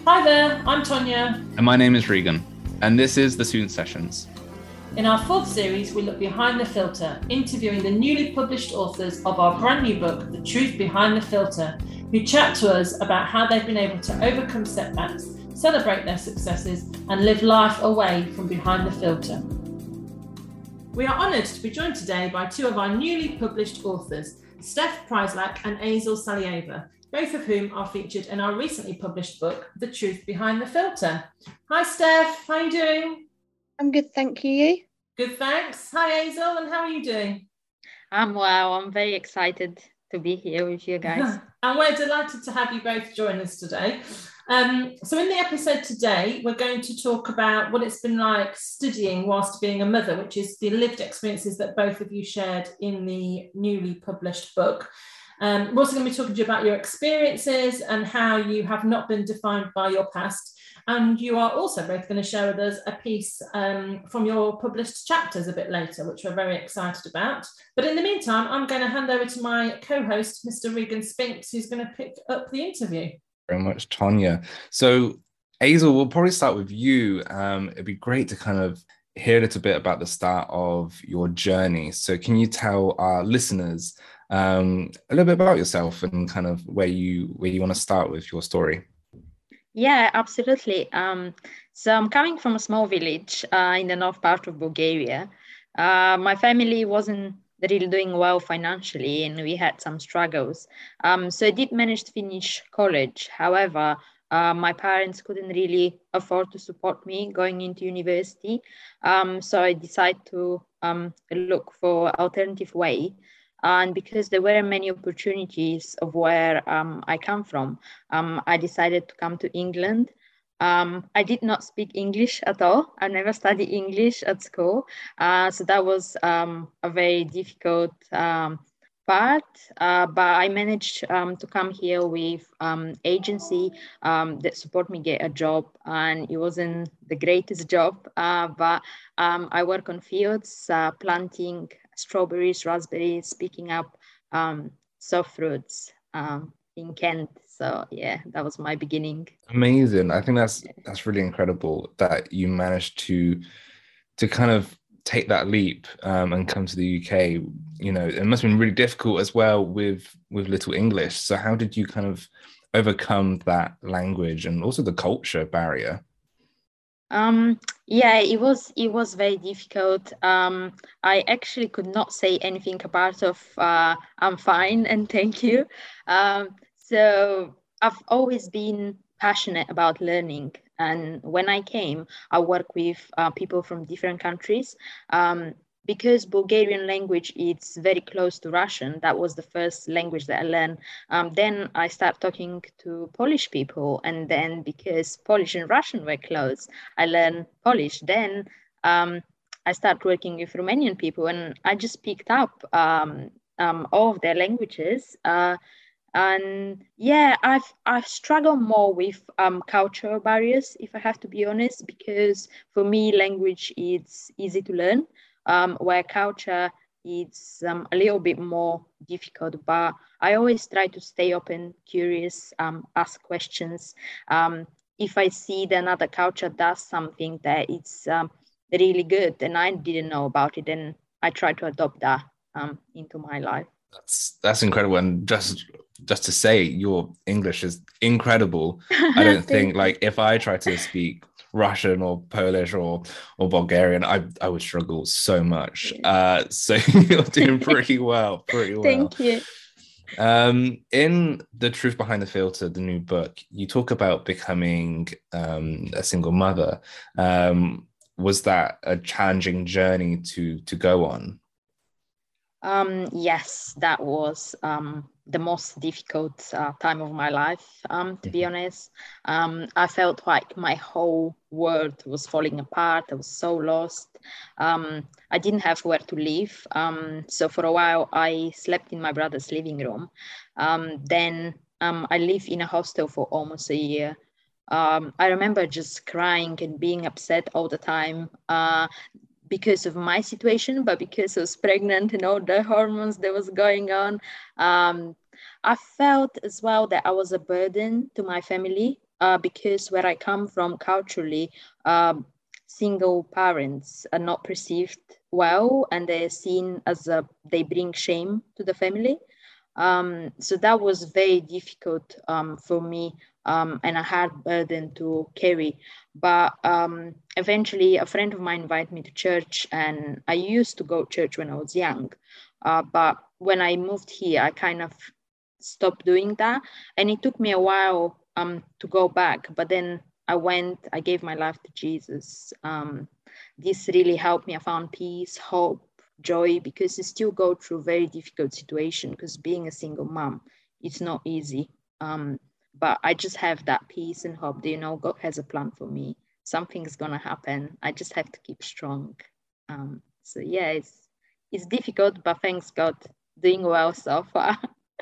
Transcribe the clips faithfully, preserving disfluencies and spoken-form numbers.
Hi there, I'm Tonya. And my name is Regan, and this is the Student Sessions. In our fourth series, we look behind the filter, interviewing the newly published authors of our brand new book, The Truth Behind the Filter, who chat to us about how they've been able to overcome setbacks, celebrate their successes, and live life away from behind the filter. We are honoured to be joined today by two of our newly published authors, Steph Pryslak and Aysel Salieva, both of whom are featured in our recently published book, The Truth Behind the Filter. Hi, Steph. How are you doing? I'm good, thank you. Good, thanks. Hi, Aysel, and how are you doing? I'm well. I'm very excited to be here with you guys. And we're delighted to have you both join us today. Um, so in the episode today, we're going to talk about what it's been like studying whilst being a mother, which is the lived experiences that both of you shared in the newly published book. Um, we're also going to be talking to you about your experiences and how you have not been defined by your past. And you are also both going to share with us a piece um, from your published chapters a bit later, which we're very excited about. But in the meantime, I'm going to hand over to my co-host, Mister Regan Spinks, who's going to pick up the interview. Very much, Tonya. So, Aysel, we'll probably start with you. Um, it'd be great to kind of hear a little bit about the start of your journey. So can you tell our listeners um, a little bit about yourself and kind of where you where you want to start with your story? Yeah, absolutely. Um, so I'm coming from a small village uh, in the north part of Bulgaria. Uh, my family wasn't really doing well financially and we had some struggles. Um, so I did manage to finish college. However, uh, my parents couldn't really afford to support me going into university. Um, so I decided to um, look for alternative way. And because there were many opportunities of where um, I come from, um, I decided to come to England. Um, I did not speak English at all. I never studied English at school. Uh, so that was um, a very difficult um, part. Uh, but I managed um, to come here with um, agency um, that support me get a job. And it wasn't the greatest job, uh, but um, I work on fields, uh, planting strawberries, raspberries, picking up um, soft fruits um, in Kent. So yeah, that was my beginning. Amazing. I think that's that's really incredible that you managed to to kind of take that leap um, and come to the U K. You know, it must have been really difficult as well with with little English. So how did you kind of overcome that language and also the culture barrier? Um, yeah, it was it was very difficult. Um, I actually could not say anything apart of uh, I'm fine and thank you. Um, so I've always been passionate about learning. And when I came, I work with uh, people from different countries. Um, because Bulgarian language is very close to Russian, that was the first language that I learned. Um, then I started talking to Polish people, and then because Polish and Russian were close, I learned Polish. Then um, I started working with Romanian people, and I just picked up um, um, all of their languages. Uh, and yeah, I've I've struggled more with um, cultural barriers, if I have to be honest, because for me, language is easy to learn. Um, where culture is um, a little bit more difficult, but I always try to stay open, curious, um, ask questions. Um, if I see that another culture does something that is um, really good and I didn't know about it, then I try to adopt that um, into my life. That's that's incredible. And just just to say, your English is incredible. I don't think like if I try to speak Russian or Polish or or Bulgarian, I I would struggle so much. Yeah. Uh, so you're doing pretty well, pretty well. Thank you. Um, in The Truth Behind the Filter, the new book, you talk about becoming um, a single mother. Um, was that a challenging journey to to go on? Um, yes, that was um, the most difficult uh, time of my life, um, to be honest. Um, I felt like my whole world was falling apart. I was so lost. Um, I didn't have where to live. Um, so for a while, I slept in my brother's living room. Um, then um, I lived in a hostel for almost a year. Um, I remember just crying and being upset all the time. Uh, because of my situation, but because I was pregnant and all the hormones that was going on. Um, I felt as well that I was a burden to my family. uh, because where I come from culturally, um, single parents are not perceived well, and they're seen as a, they bring shame to the family. Um, so that was very difficult um, for me, um, and a hard burden to carry. But um, eventually, a friend of mine invited me to church, and I used to go to church when I was young. Uh, but when I moved here, I kind of stopped doing that, and it took me a while um, to go back. But then I went, I gave my life to Jesus. Um, this really helped me. I found peace, hope, joy, because you still go through very difficult situation, because being a single mom, it's not easy. Um, but I just have that peace and hope that, you know, God has a plan for me. Something's gonna happen. I just have to keep strong. Um, so yeah, it's it's difficult, but thanks God, doing well so far.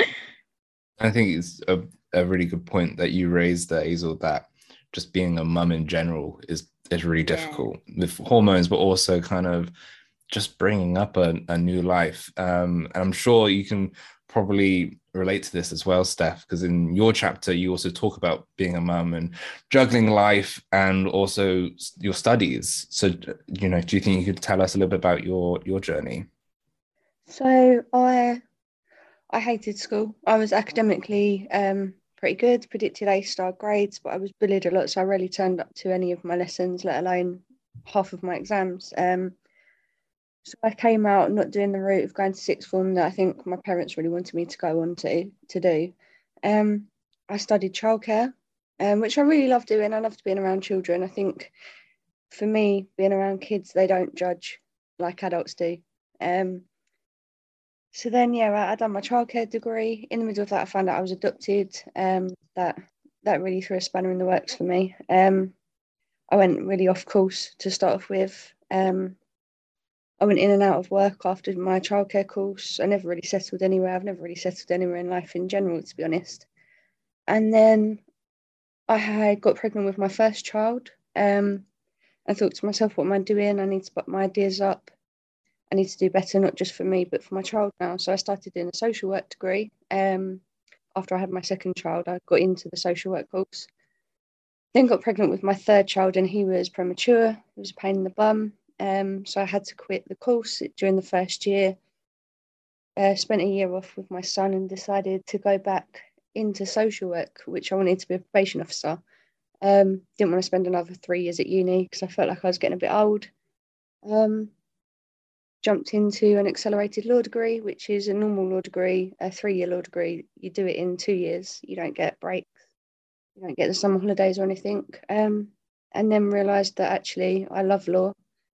I think it's a, a really good point that you raised there, Hazel, that just being a mum in general is is really difficult yeah. with hormones, but also kind of just bringing up a, a new life. Um, and I'm sure you can probably relate to this as well, Steph, because in your chapter, you also talk about being a mum and juggling life and also your studies. So, you know, do you think you could tell us a little bit about your, your journey? So I, I hated school. I was academically um, pretty good, predicted A-star grades, but I was bullied a lot, so I rarely turned up to any of my lessons, let alone half of my exams. Um, So I came out not doing the route of going to sixth form that I think my parents really wanted me to go on to, to do. Um, I studied childcare, um, which I really love doing. I loved being around children. I think for me, being around kids, they don't judge like adults do. Um, so then, yeah, I, I done my childcare degree. In the middle of that, I found out I was adopted. Um, that that really threw a spanner in the works for me. Um, I went really off course to start off with. Um, I went in and out of work after my childcare course. I never really settled anywhere. I've never really settled anywhere in life in general, to be honest. And then I had got pregnant with my first child. Um, I thought to myself, what am I doing? I need to put my ideas up. I need to do better, not just for me, but for my child now. So I started doing a social work degree. Um, after I had my second child, I got into the social work course. Then got pregnant with my third child, and he was premature. He was a pain in the bum. Um, so I had to quit the course during the first year, uh, spent a year off with my son, and decided to go back into social work, which I wanted to be a probation officer. Um, didn't want to spend another three years at uni because I felt like I was getting a bit old. Um, jumped into an accelerated law degree, which is a normal law degree, a three-year law degree. You do it in two years. You don't get breaks. You don't get the summer holidays or anything. Um, and then realised that actually I love law.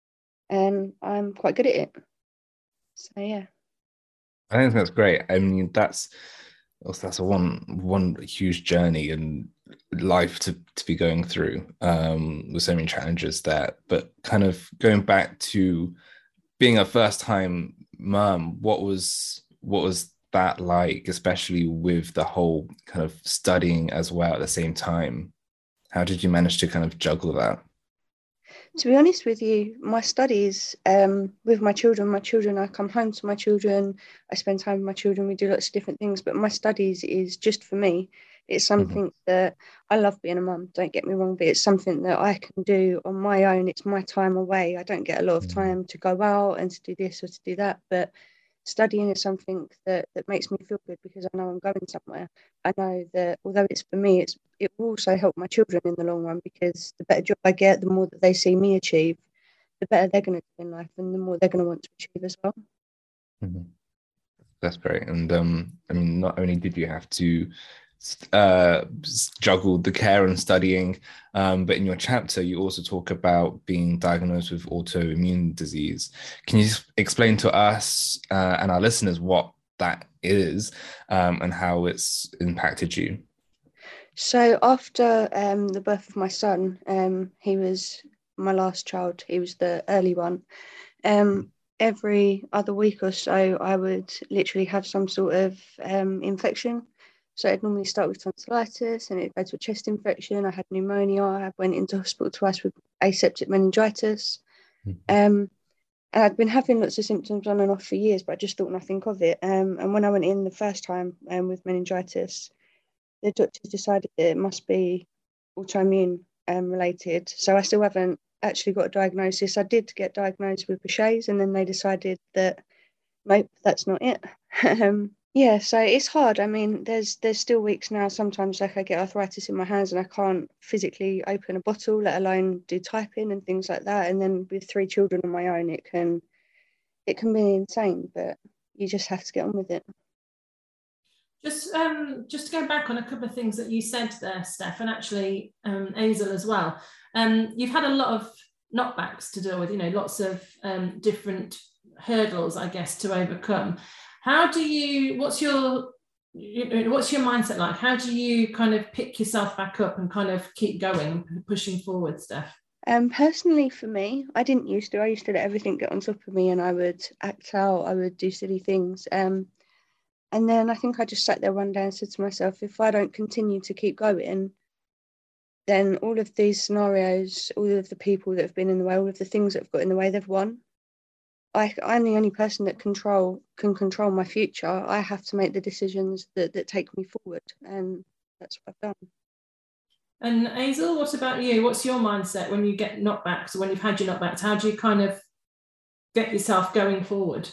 And I'm quite good at it. So yeah. I think that's great. I mean, that's that's a one one huge journey and life to to be going through um, with so many challenges there. But kind of going back to being a first time mum, what was what was that like, especially with the whole kind of studying as well at the same time? How did you manage to kind of juggle that? To be honest with you, my studies um, with my children, my children, I come home to my children, I spend time with my children, we do lots of different things, but my studies is just for me. It's something mm-hmm. that I love being a mum, don't get me wrong, but it's something that I can do on my own. It's my time away. I don't get a lot of time to go out and to do this or to do that, but studying is something that, that makes me feel good because I know I'm going somewhere. I know that although it's for me, it's it will also help my children in the long run, because the better job I get, the more that they see me achieve, the better they're going to do in life and the more they're going to want to achieve as well. Mm-hmm. That's great. And um, I mean, not only did you have to uh, juggle the care and studying, um, but in your chapter, you also talk about being diagnosed with autoimmune disease. Can you explain to us uh, and our listeners what that is um, and how it's impacted you? So after um, the birth of my son, um, he was my last child. He was the early one. Um, every other week or so, I would literally have some sort of um, infection. So I'd normally start with tonsillitis, and it'd go to a chest infection. I had pneumonia. I went into hospital twice with aseptic meningitis. Mm-hmm. Um, and I'd been having lots of symptoms on and off for years, but I just thought nothing of it. Um, and when I went in the first time um, with meningitis, the doctors decided that it must be autoimmune um, related. So I still haven't actually got a diagnosis. I did get diagnosed with Behçet's, and then they decided that nope, that's not it. um, yeah, so it's hard. I mean, there's there's still weeks now. Sometimes like I get arthritis in my hands and I can't physically open a bottle, let alone do typing and things like that. And then with three children of my own, it can it can be insane, but you just have to get on with it. Just um, just to go back on a couple of things that you said there, Steph, and actually um, Hazel as well. Um, you've had a lot of knockbacks to deal with, you know, lots of um, different hurdles, I guess, to overcome. How do you, what's your, what's your mindset like? How do you kind of pick yourself back up and kind of keep going, pushing forward, Steph? Um, personally, for me, I didn't used to. I used to let everything get on top of me, and I would act out. I would do silly things. Um, and then I think I just sat there one day and said to myself, if I don't continue to keep going, then all of these scenarios, all of the people that have been in the way, all of the things that have got in the way, they've won. I, I'm the only person that control can control my future. I have to make the decisions that, that take me forward, and that's what I've done. And Hazel, what about you? What's your mindset when you get knockbacks, or when you've had your knockbacks? How do you kind of get yourself going forward?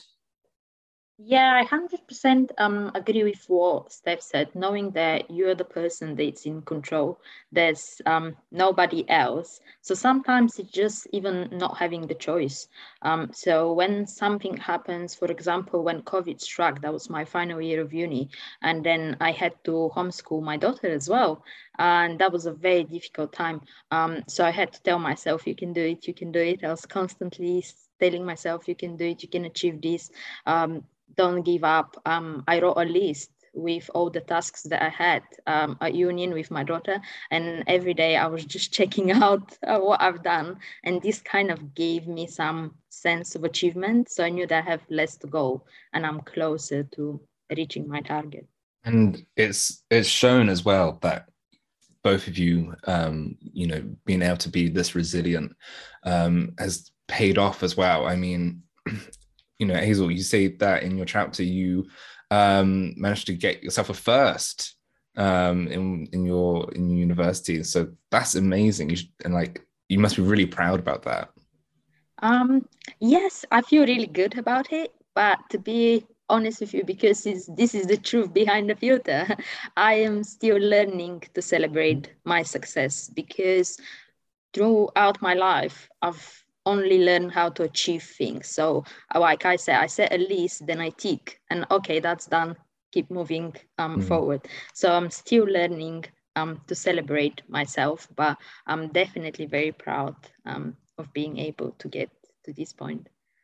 Yeah, I one hundred percent um, agree with what Steph said, knowing that you're the person that's in control. There's um, nobody else. So sometimes it's just even not having the choice. Um, so when something happens, for example, when COVID struck, that was my final year of uni, and then I had to homeschool my daughter as well. And that was a very difficult time. Um, so I had to tell myself, you can do it, you can do it. I was constantly telling myself, you can do it, you can achieve this. Um, don't give up. Um, I wrote a list with all the tasks that I had um, at union with my daughter, and every day I was just checking out uh, what I've done, and this kind of gave me some sense of achievement. So I knew that I have less to go and I'm closer to reaching my target. And it's it's shown as well that both of you, um, you know, being able to be this resilient um, has paid off as well. I mean, you know, Hazel, you say that in your chapter, you um, managed to get yourself a first um, in in your in your university. So that's amazing. You should, and like, you must be really proud about that. Um, yes, I feel really good about it. But to be honest with you, because it's, this is the truth behind the filter, I am still learning to celebrate my success, because throughout my life, I've only learn how to achieve things. So like I said, I set a list, then I tick, and okay, that's done, keep moving um, mm. forward. So I'm still learning um, to celebrate myself, but I'm definitely very proud um, of being able to get to this point.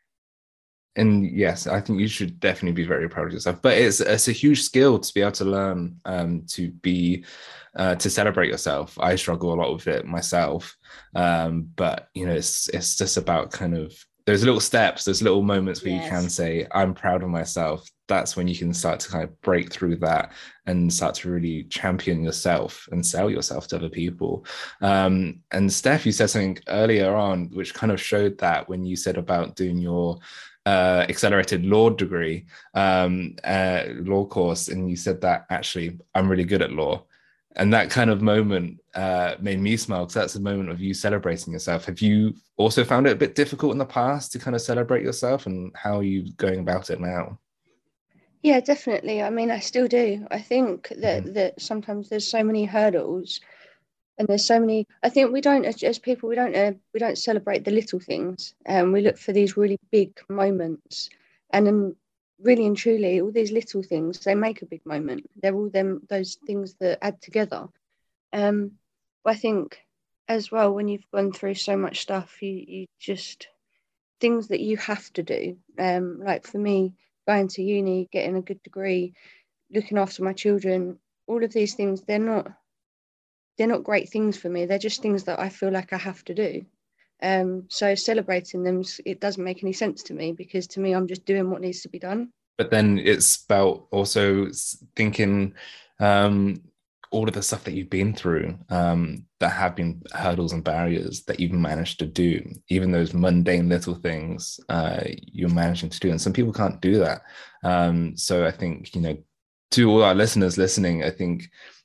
And yes, I think you should definitely be very proud of yourself. But it's it's a huge skill to be able to learn um, to be uh, to celebrate yourself. I struggle a lot with it myself, um, but you know, it's it's just about kind of those little steps, those little moments where yes. you can say, "I'm proud of myself." That's when you can start to kind of break through that and start to really champion yourself and sell yourself to other people. Um, and Steph, you said something earlier on which kind of showed that when you said about doing your Uh, accelerated law degree, um, uh, law course, and you said that actually I'm really good at law, and that kind of moment uh, made me smile, because that's a moment of you celebrating yourself. Have you also found it a bit difficult in the past to kind of celebrate yourself, and how are you going about it now? Yeah, definitely. I mean, I still do. I think that mm-hmm. that sometimes there's so many hurdles. And there's so many. I think we don't, as, as people, we don't, uh, we don't celebrate the little things. Um, we look for these really big moments, and then, really and truly, all these little things, they make a big moment. They're all them those things that add together. Um, but I think, as well, when you've gone through so much stuff, you you just things that you have to do. Um, like for me, going to uni, getting a good degree, looking after my children, all of these things, they're not. They're not great things for me. They're just things that I feel like I have to do. Um, so celebrating them, it doesn't make any sense to me, because to me, I'm just doing what needs to be done. But then it's about also thinking um, all of the stuff that you've been through um, that have been hurdles and barriers that you've managed to do, even those mundane little things uh, you're managing to do. And some people can't do that. Um, so I think, you know, to all our listeners listening, I think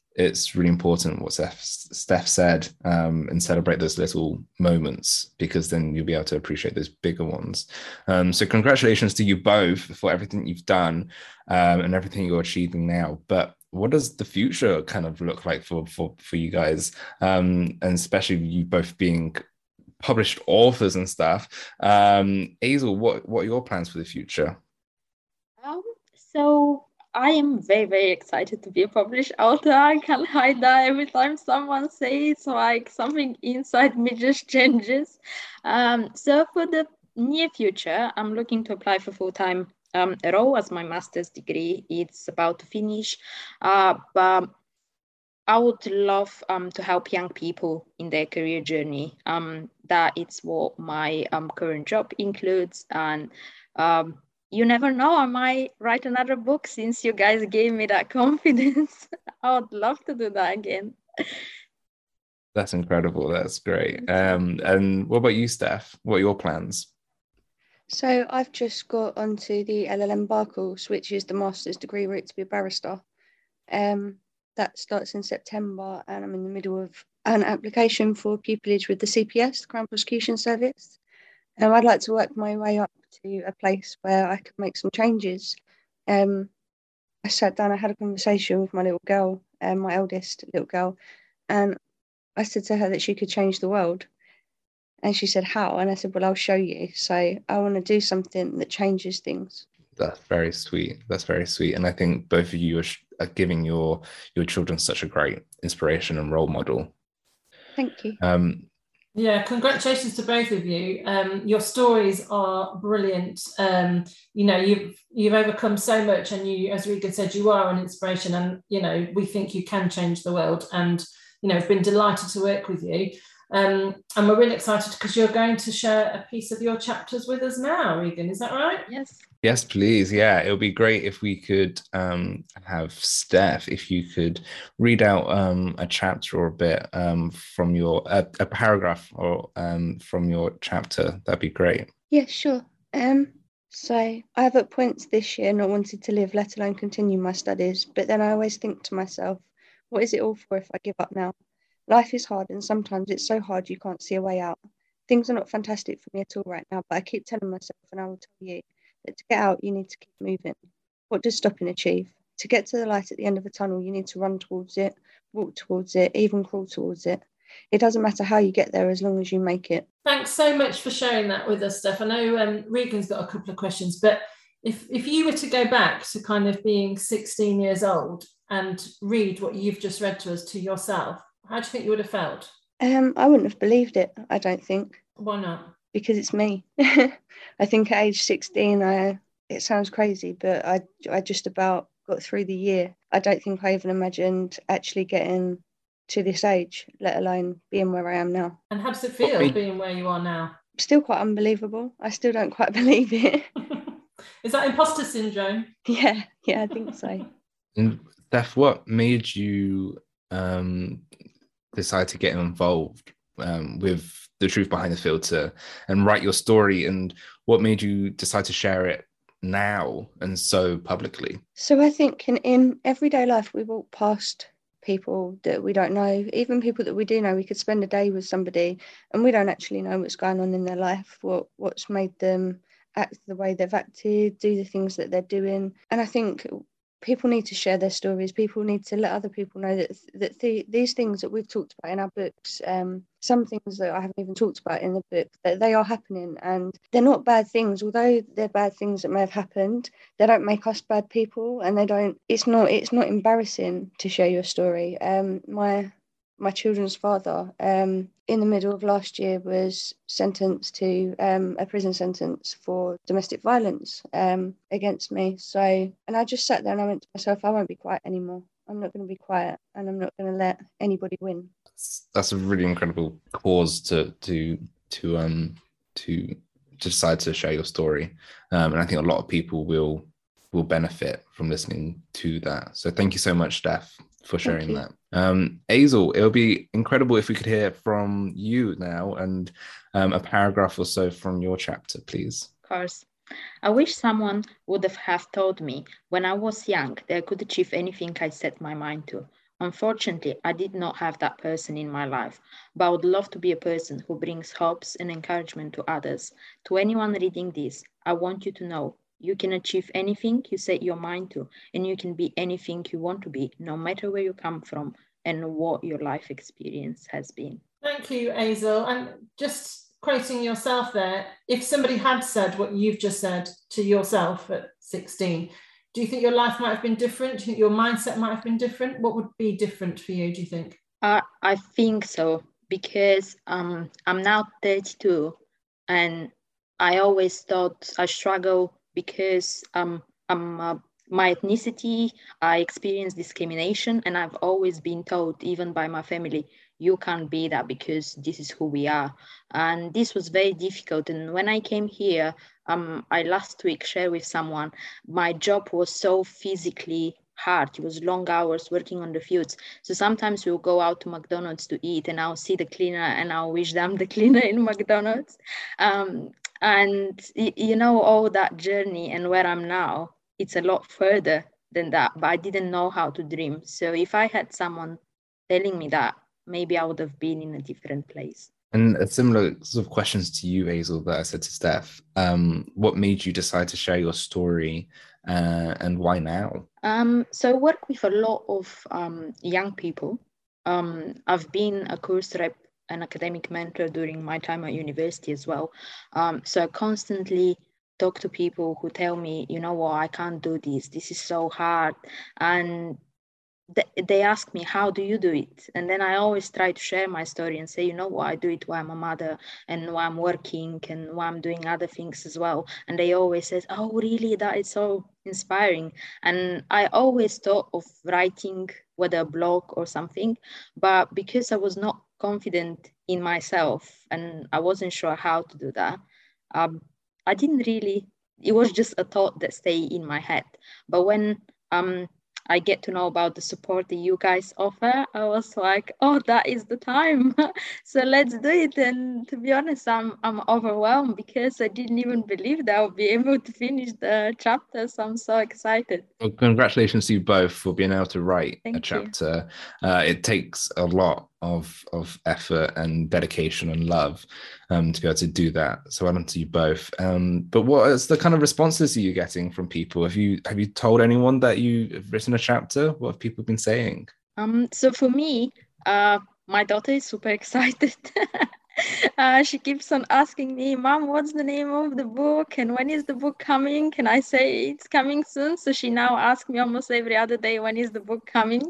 it's really important what Steph, Steph said, um, and celebrate those little moments, because then you'll be able to appreciate those bigger ones. Um, so congratulations to you both for everything you've done, um, and everything you're achieving now. But what does the future kind of look like for for, for you guys, um, and especially you both being published authors and stuff? Um, Hazel, what, what are your plans for the future? Um, so I am very, very excited to be a published author. I can't hide that. Every time someone says, like, something inside me just changes. Um, so for the near future, I'm looking to apply for full-time um, role as my master's degree. It's about to finish, uh, but I would love um, to help young people in their career journey. Um, that it's what my um, current job includes, and um, you never know, I might write another book since you guys gave me that confidence. I would love to do that again. That's incredible. That's great. Um, and what about you, Steph? What are your plans? So I've just got onto the L L M bar course, which is the master's degree route to be a barrister. Um, that starts in September, and I'm in the middle of an application for pupillage with the C P S, the Crown Prosecution Service. Um, I'd like to work my way up to a place where I could make some changes. Um, I sat down, I had a conversation with my little girl, um, my eldest little girl, and I said to her that she could change the world. And she said, how? And I said, well, I'll show you. So I want to do something that changes things. That's very sweet. That's very sweet. And I think both of you are, sh- are giving your your children such a great inspiration and role model. Thank you. Um, Yeah, congratulations to both of you. Um, your stories are brilliant. Um, you know, you've you've overcome so much, and you, as Regan said, you are an inspiration. And you know, we think you can change the world. And you know, I've been delighted to work with you. Um, and we're really excited because you're going to share a piece of your chapters with us now, Regan. Is that right? Yes. Yes, please. Yeah, it would be great if we could um, have Steph, if you could read out um, a chapter or a bit um, from your, a, a paragraph or um, from your chapter. That'd be great. Yeah, sure. Um, so I have at points this year not wanted to live, let alone continue my studies. But then I always think to myself, what is it all for if I give up now? Life is hard, and sometimes it's so hard you can't see a way out. Things are not fantastic for me at all right now, but I keep telling myself, and I will tell you, that to get out, you need to keep moving. What does stopping achieve? To get to the light at the end of the tunnel, you need to run towards it, walk towards it, even crawl towards it. It doesn't matter how you get there as long as you make it. Thanks so much for sharing that with us, Steph. I know um, Regan's got a couple of questions, but if, if you were to go back to kind of being sixteen years old and read what you've just read to us to yourself, how do you think you would have felt? Um, I wouldn't have believed it, I don't think. Why not? Because it's me. I think at age sixteen, I it sounds crazy, but I, I just about got through the year. I don't think I even imagined actually getting to this age, let alone being where I am now. And how does it feel being where you are now? Still quite unbelievable. I still don't quite believe it. Is that imposter syndrome? Yeah, yeah, I think so. And Steph, what made you um, decide to get involved um, with The Truth Behind the Filter and write your story, and what made you decide to share it now and so publicly? So I think in, in everyday life, we walk past people that we don't know, even people that we do know. We could spend a day with somebody and we don't actually know what's going on in their life, what what's made them act the way they've acted, do the things that they're doing. And I think people need to share their stories. People need to let other people know that that the, these things that we've talked about in our books, um, some things that I haven't even talked about in the book, that they are happening, and they're not bad things. Although they're bad things that may have happened, they don't make us bad people, and they don't. It's not. It's not embarrassing to share your story. Um, my my children's father, um, in the middle of last year, was sentenced to um, a prison sentence for domestic violence um, against me. So, and I just sat there and I went to myself, I won't be quiet anymore. I'm not going to be quiet, and I'm not going to let anybody win. That's, that's a really incredible cause to to to um to, to decide to share your story, um, and I think a lot of people will will benefit from listening to that. So thank you so much, Steph, for sharing that. Um, Hazel, it would be incredible if we could hear from you now, and um, a paragraph or so from your chapter, please. Of course. I wish someone would have told me when I was young that I could achieve anything I set my mind to. Unfortunately, I did not have that person in my life, but I would love to be a person who brings hopes and encouragement to others. To anyone reading this, I want you to know you can achieve anything you set your mind to, and you can be anything you want to be, no matter where you come from and what your life experience has been. Thank you, Hazel. And just quoting yourself there, if somebody had said what you've just said to yourself at sixteen, do you think your life might have been different? Do you think your mindset might have been different? What would be different for you, do you think? Uh, I think so, because um, I'm now thirty-two, and I always thought I struggle because um, I'm uh, my ethnicity, I experienced discrimination, and I've always been told, even by my family, you can't be that because this is who we are. And this was very difficult. And when I came here, um, I last week shared with someone, my job was so physically hard. It was long hours working on the fields. So sometimes we'll go out to McDonald's to eat, and I'll see the cleaner and I'll wish them the cleaner in McDonald's. Um, and you know, all that journey and where I'm now, it's a lot further than that, but I didn't know how to dream. So if I had someone telling me that, maybe I would have been in a different place. And a similar sort of questions to you, Hazel, that I said to Steph. Um, what made you decide to share your story, uh, and why now? Um, so I work with a lot of um, young people. Um, I've been a course rep, an academic mentor during my time at university as well. Um, so I constantly talk to people who tell me, you know what, I can't do this. This is so hard. And they ask me, how do you do it? And then I always try to share my story and say, you know what, I do it while I'm a mother and while I'm working and while I'm doing other things as well. And they always say, oh, really? That is so inspiring. And I always thought of writing, whether a blog or something, but because I was not confident in myself and I wasn't sure how to do that, um, I didn't really, it was just a thought that stayed in my head. But when um. I get to know about the support that you guys offer, I was like, oh, that is the time. So let's do it. And to be honest, I'm I'm overwhelmed because I didn't even believe that I would be able to finish the chapter. So I'm so excited. Well, congratulations to you both for being able to write Thank a chapter. Uh, it takes a lot of of effort and dedication and love um, to be able to do that. So well done to you both. Um, but what is the kind of responses are you getting from people? Have you have you told anyone that you've written a chapter? What have people been saying? Um, so for me, uh, my daughter is super excited. Uh, she keeps on asking me, Mom, what's the name of the book? And when is the book coming? And I say, it's coming soon. So she now asks me almost every other day, when is the book coming?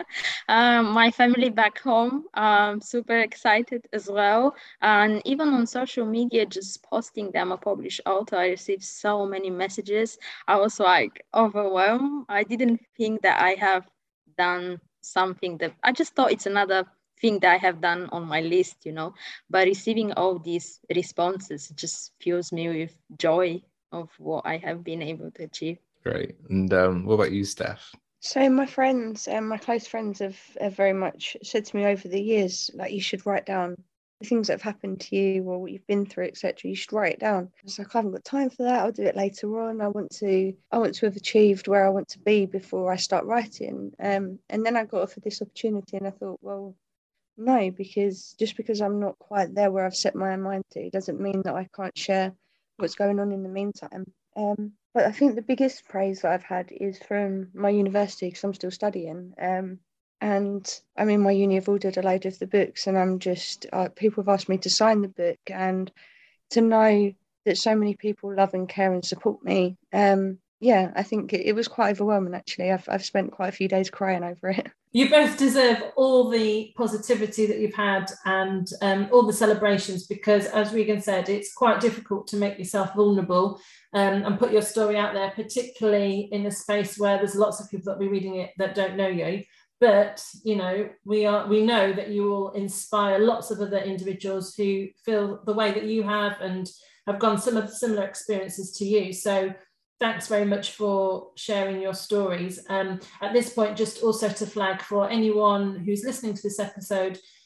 um, my family back home, um, super excited as well. And even on social media, just posting them a published author, I received so many messages. I was like overwhelmed. I didn't think that I have done something that, I just thought it's another thing that I have done on my list, you know, but receiving all these responses just fills me with joy of what I have been able to achieve. Great. And um, what about you, Steph? So my friends and my close friends have, have very much said to me over the years, like, you should write down the things that have happened to you or what you've been through, et cetera. You should write it down. I was like, I haven't got time for that. I'll do it later on. I want to I want to have achieved where I want to be before I start writing. Um, and then I got offered this opportunity and I thought, well, no, because just because I'm not quite there where I've set my mind to doesn't mean that I can't share what's going on in the meantime. Um, but I think the biggest praise that I've had is from my university, because I'm still studying. Um, and I mean, my uni have ordered a load of the books, and I'm just, uh, people have asked me to sign the book, and to know that so many people love and care and support me. Um, yeah, I think it, it was quite overwhelming, actually. I've I've spent quite a few days crying over it. You both deserve all the positivity that you've had and um, all the celebrations, because, as Regan said, it's quite difficult to make yourself vulnerable um, and put your story out there, particularly in a space where there's lots of people that will be reading it that don't know you. But, you know, we are we know that you will inspire lots of other individuals who feel the way that you have and have gone some of similar experiences to you. So thanks very much for sharing your stories. Um, at this point, just also to flag for anyone who's listening to this episode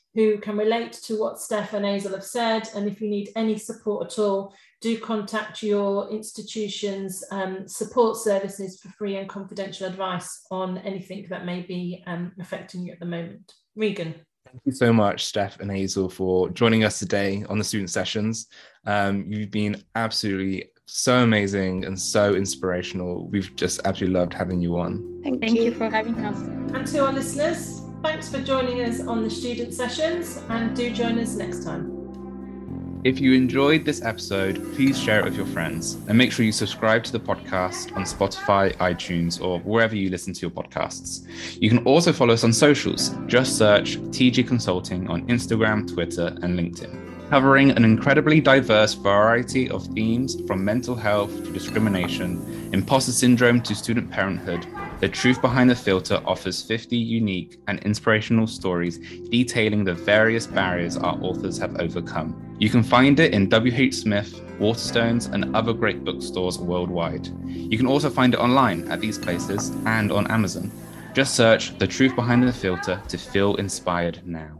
who can relate to what Steph and Hazel have said. And if you need any support at all, do contact your institution's um, support services for free and confidential advice on anything that may be um, affecting you at the moment. Regan. Thank you so much, Steph and Hazel, for joining us today on the Student Sessions. Um, you've been absolutely so amazing and so inspirational. We've just absolutely loved having you on. Thank, Thank you. you for having us. And to our listeners, thanks for joining us on the Student Sessions, and do join us next time. If you enjoyed this episode, please share it with your friends and make sure you subscribe to the podcast on Spotify, iTunes, or wherever you listen to your podcasts. You can also follow us on socials. Just search T G Consulting on Instagram, Twitter, and LinkedIn, covering an incredibly diverse variety of themes from mental health to discrimination, imposter syndrome to student parenthood. The Truth Behind the Filter offers fifty unique and inspirational stories detailing the various barriers our authors have overcome. You can find it in W H Smith, Waterstones, and other great bookstores worldwide. You can also find it online at these places and on Amazon. Just search The Truth Behind the Filter to feel inspired now.